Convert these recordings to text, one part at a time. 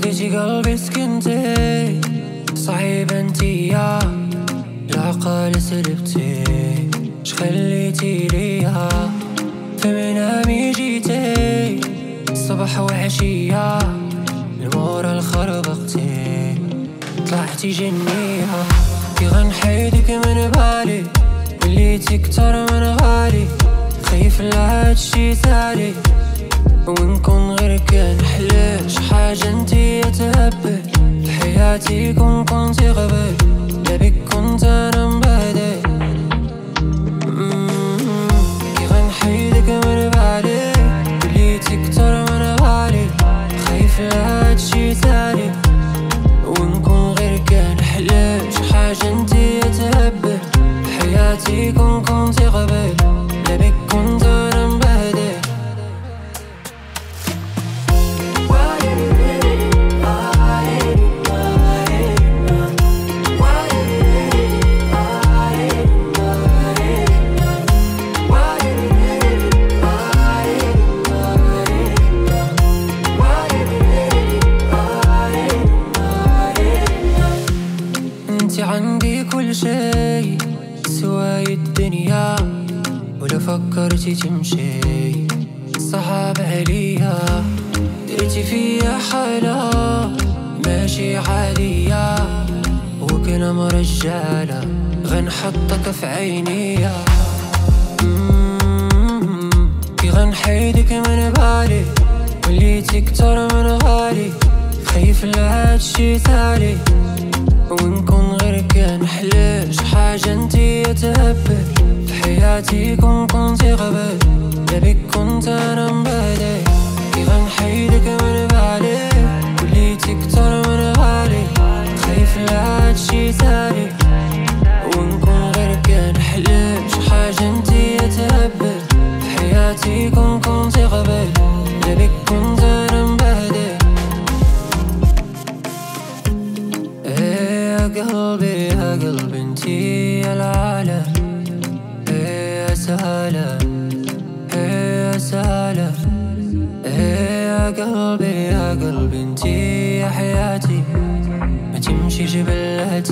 خليتي قلبي سكنتي، صعيب انتي يا العقل سلبتي، شخليتي ليا في منامي جيتي، صبح وعشية المورا الخربقتي، طلعتي جنية كي غنحيدك من بالي، وليتي كتر من غالي، خايف لهادشي تالي، ونكون غير كنحلم شحاجة انتي تهبل، بحياتي كنتي قبل، لا بك كنت انا مبهدل، كي غنحيدك من بالي، وليتي كتر من غالي، خايف لهادشي تالي، ونكون غير كنحلم شحاجة انتي تهبل، بحياتي كنتي قبل، لا بك كنت انا مبهدل. انتي عندي كل شي سواي الدنيا، ولا فكرتي تمشي صعب عليا، درتي فيا حالة ماشي عادية، وكنا مرجالة غنحطك في عينيا، كي غنحيدك من بالي، وليتي كتر من غالي، خايف لهادشي تالي، ونكون غير كنحلم شحاجة انتي تهبل، بحياتي كنتي قبل، لا بك كنت انا مبهدل، كي غنحيدك من بالي، وليتي كتر من غالي، خايف لهادشي تالي، ونكون غير كنحلم شحاجة انتي تهبل، بحياتي كنتي قبل، لا بك كنت انا مبهدل. قلبي يا قلبي انتي يا العالم، يا سلام يا سلام، يا قلبي انتي يا حياتي، ما تمشيش بلاتي،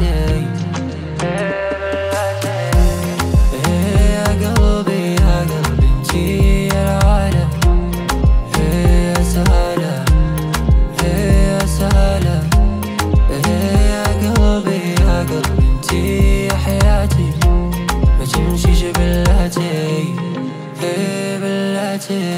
يا قلبي انتي يا العالم، يا سلام يا سلام، يا قلبي انتي يا حياتي، ما تمشيش بلاتي بلاتي.